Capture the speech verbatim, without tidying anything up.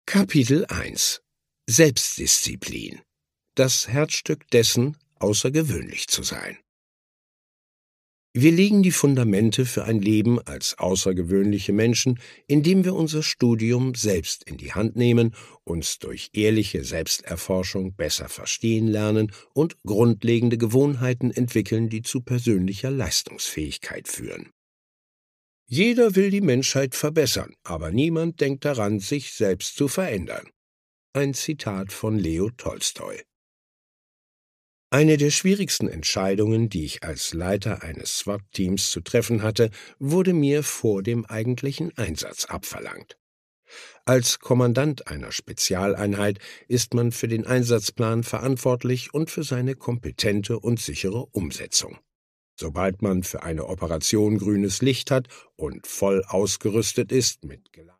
Kapitel eins Selbstdisziplin. Das Herzstück dessen, außergewöhnlich zu sein. Wir legen die Fundamente für ein Leben als außergewöhnliche Menschen, indem wir unser Studium selbst in die Hand nehmen, uns durch ehrliche Selbsterforschung besser verstehen lernen und grundlegende Gewohnheiten entwickeln, die zu persönlicher Leistungsfähigkeit führen. Jeder will die Menschheit verbessern, aber niemand denkt daran, sich selbst zu verändern. Ein Zitat von Leo Tolstoi. Eine der schwierigsten Entscheidungen, die ich als Leiter eines SWAT-Teams zu treffen hatte, wurde mir vor dem eigentlichen Einsatz abverlangt. Als Kommandant einer Spezialeinheit ist man für den Einsatzplan verantwortlich und für seine kompetente und sichere Umsetzung. Sobald man für eine Operation grünes Licht hat und voll ausgerüstet ist mit